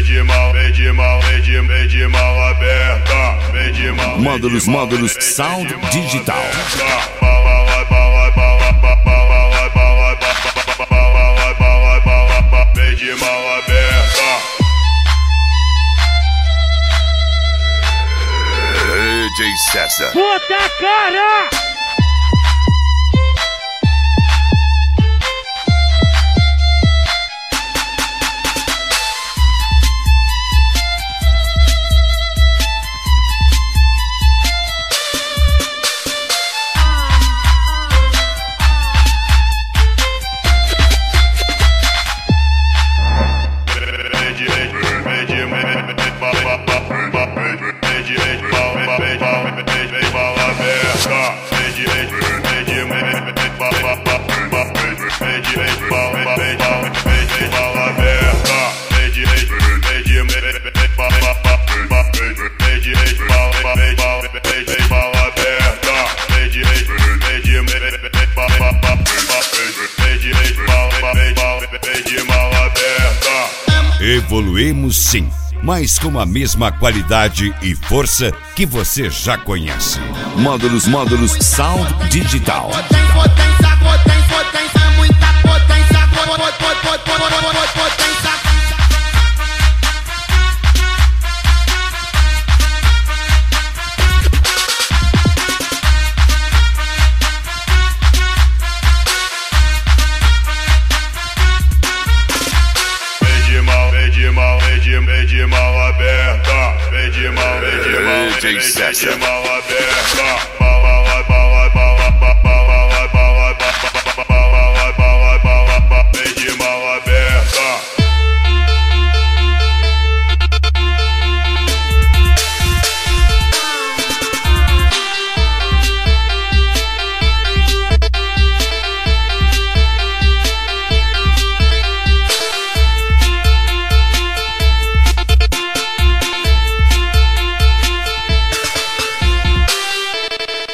Módulos Sound Digital. DJ César. Puta cara! Evoluímos sim, mas com a mesma qualidade e força que você já conhece. Módulos Sound Digital. Potência, muita potência. Vem de mal aberta, vem de mal, DJ César.